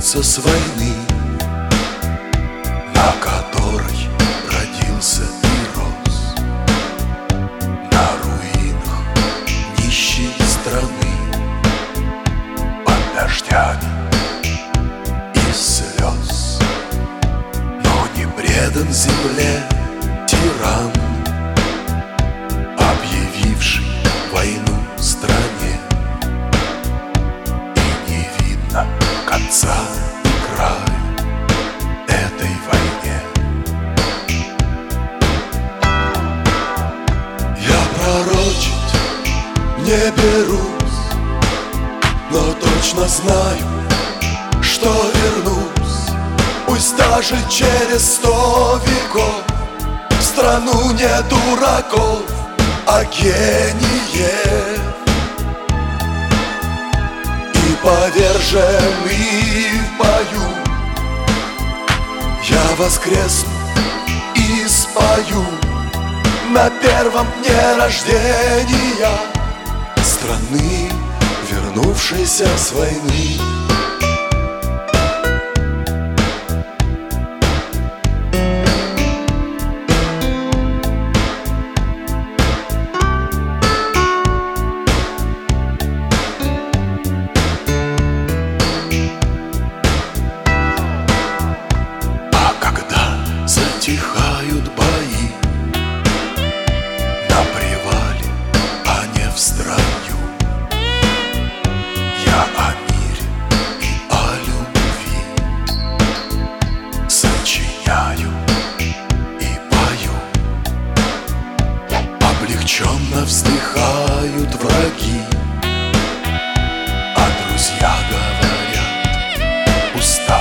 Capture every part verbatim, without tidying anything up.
вернуться с войны, на которой родился и рос, на руинах нищей страны, под дождями и слез. Но не предан земле тиран, объявивший войну стране, и не видно конца и края этой войне. Я пророчить не берусь, но точно знаю, что вернусь, пусть даже через сто веков, в страну не дураков, а гениев. И поверженный в бою я воскресну и спою на первом дне рождения страны, вернувшейся с войны. Затихают бои на привале, а не в строю. Я о мире и о любви сочиняю и пою. Облегченно вздыхают враги, а друзья говорят: устал.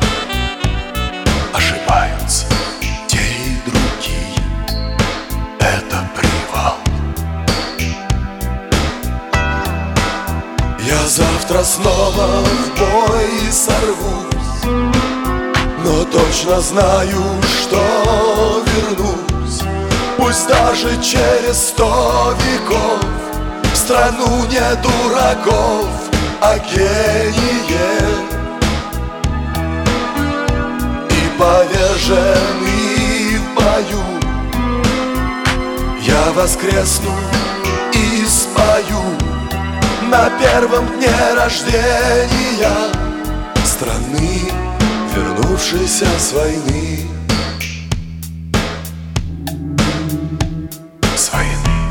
Ошибаются те и другие, это привал. Я завтра снова в бой сорвусь, но точно знаю, что вернусь, пусть даже через сто веков, в страну не дураков, а гениев. Поверженный в бою я воскресну и спою на первом дне рождения страны, вернувшейся с войны. С войны.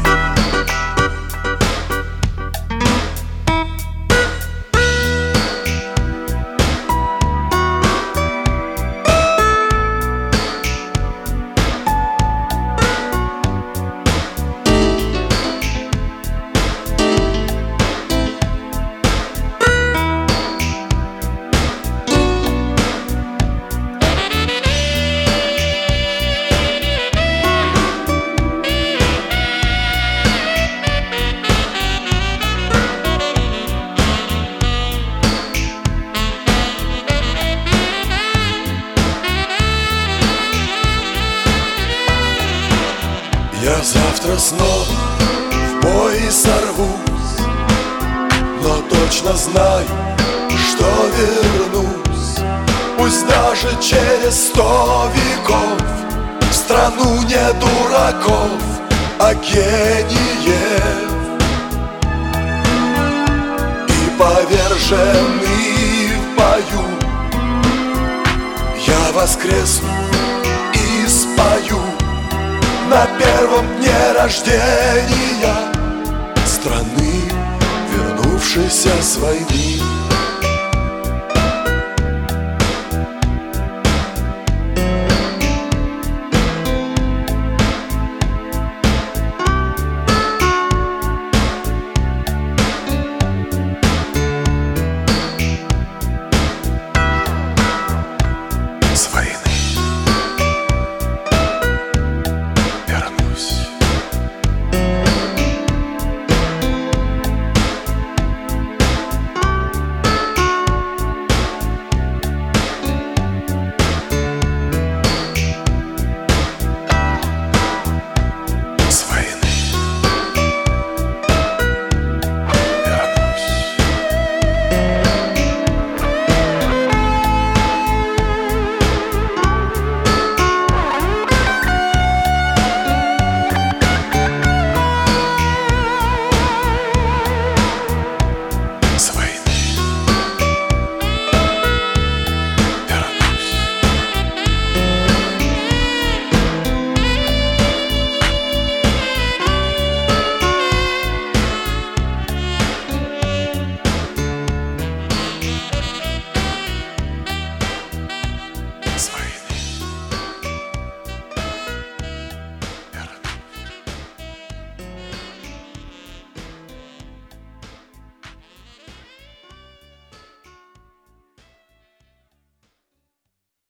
Я завтра снова в бой сорвусь, но точно знаю, что вернусь, пусть даже через сто веков, в страну не дураков, а гениев. И поверженный в бою я воскресну и спою на первом дне рождения страны, вернувшейся с войны.